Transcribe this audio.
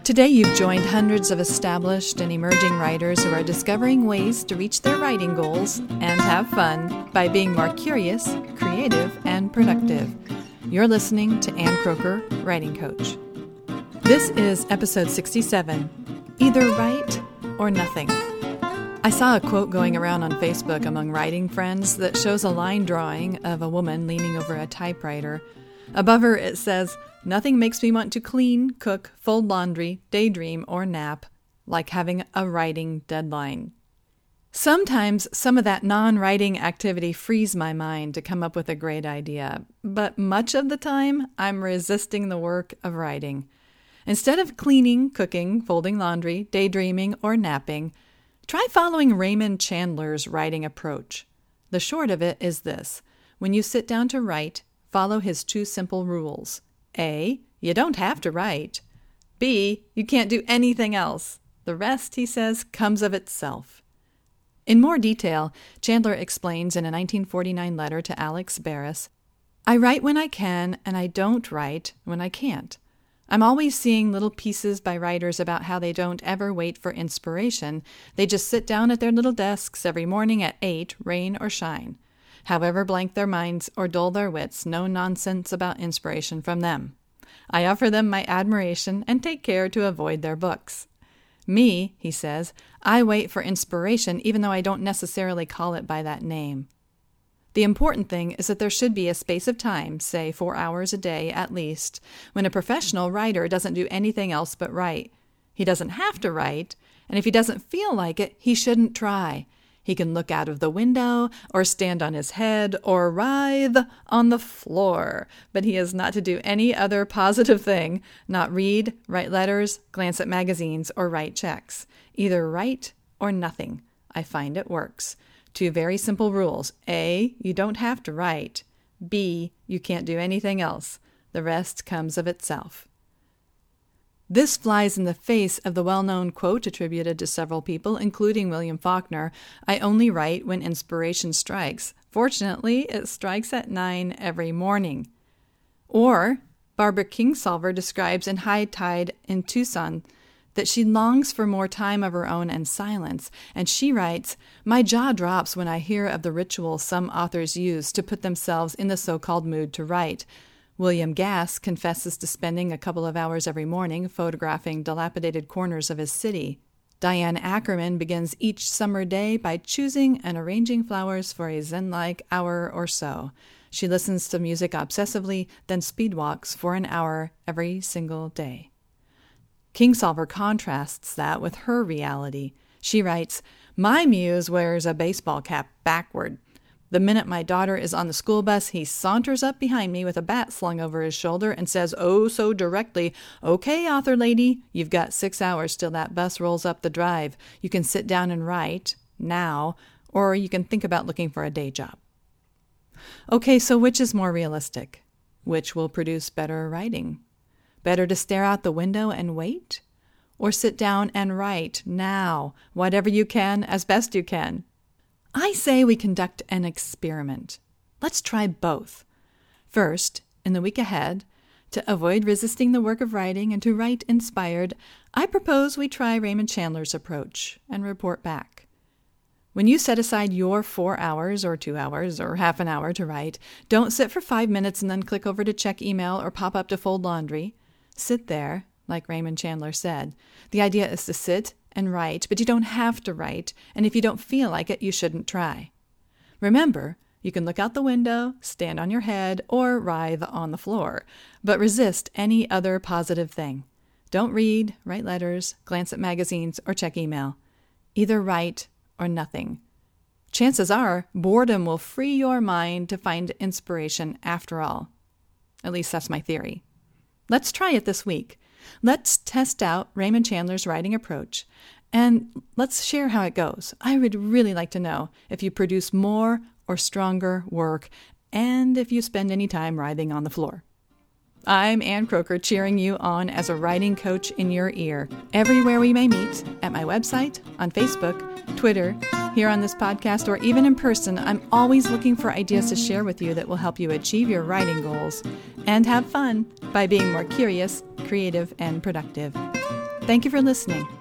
Today you've joined hundreds of established and emerging writers who are discovering ways to reach their writing goals and have fun by being more curious, creative, and productive. You're listening to Ann Croker, Writing Coach. This is episode 67, Either Write or Nothing. I saw a quote going around on Facebook among writing friends that shows a line drawing of a woman leaning over a typewriter. Above her it says, "Nothing makes me want to clean, cook, fold laundry, daydream, or nap like having a writing deadline." Sometimes some of that non-writing activity frees my mind to come up with a great idea, but much of the time I'm resisting the work of writing. Instead of cleaning, cooking, folding laundry, daydreaming, or napping, try following Raymond Chandler's writing approach. The short of it is this: when you sit down to write, follow his two simple rules. A, you don't have to write. B, you can't do anything else. The rest, he says, comes of itself. In more detail, Chandler explains in a 1949 letter to Alex Barris, "I write when I can, and I don't write when I can't. I'm always seeing little pieces by writers about how they don't ever wait for inspiration. They just sit down at their little desks every morning at 8, rain or shine. However blank their minds or dull their wits, no nonsense about inspiration from them. I offer them my admiration and take care to avoid their books. Me," he says, "I wait for inspiration even though I don't necessarily call it by that name." The important thing is that there should be a space of time, say 4 hours a day at least, when a professional writer doesn't do anything else but write. He doesn't have to write, and if he doesn't feel like it, he shouldn't try. He can look out of the window, or stand on his head, or writhe on the floor, but he is not to do any other positive thing, not read, write letters, glance at magazines, or write checks. Either write or nothing. I find it works. 2 very simple rules. A, you don't have to write. B, you can't do anything else. The rest comes of itself. This flies in the face of the well-known quote attributed to several people, including William Faulkner, "I only write when inspiration strikes. Fortunately, it strikes at 9 every morning." Or, Barbara Kingsolver describes in High Tide in Tucson that she longs for more time of her own and silence, and she writes, "My jaw drops when I hear of the rituals some authors use to put themselves in the so-called mood to write." William Gass confesses to spending a couple of hours every morning photographing dilapidated corners of his city. Diane Ackerman begins each summer day by choosing and arranging flowers for a zen-like hour or so. She listens to music obsessively, then speedwalks for an hour every single day. Kingsolver contrasts that with her reality. She writes, "My muse wears a baseball cap backward. The minute my daughter is on the school bus, he saunters up behind me with a bat slung over his shoulder and says, oh so directly, 'Okay, author lady, you've got 6 hours till that bus rolls up the drive. You can sit down and write, now, or you can think about looking for a day job.'" Okay, so which is more realistic? Which will produce better writing? Better to stare out the window and wait? Or sit down and write, now, whatever you can, as best you can? I say we conduct an experiment. Let's try both. First, in the week ahead, to avoid resisting the work of writing and to write inspired, I propose we try Raymond Chandler's approach and report back. When you set aside your 4 hours or 2 hours or half an hour to write, don't sit for 5 minutes and then click over to check email or pop up to fold laundry. Sit there, like Raymond Chandler said. The idea is to sit and write, but you don't have to write, and if you don't feel like it, you shouldn't try. Remember, you can look out the window, stand on your head, or writhe on the floor, but resist any other positive thing. Don't read, write letters, glance at magazines, or check email. Either write or nothing. Chances are, boredom will free your mind to find inspiration after all. At least that's my theory. Let's try it this week. Let's test out Raymond Chandler's writing approach, and let's share how it goes. I would really like to know if you produce more or stronger work, and if you spend any time writhing on the floor. I'm Ann Croker, cheering you on as a writing coach in your ear. Everywhere we may meet, at my website, on Facebook, Twitter, here on this podcast, or even in person, I'm always looking for ideas to share with you that will help you achieve your writing goals and have fun by being more curious, creative, and productive. Thank you for listening.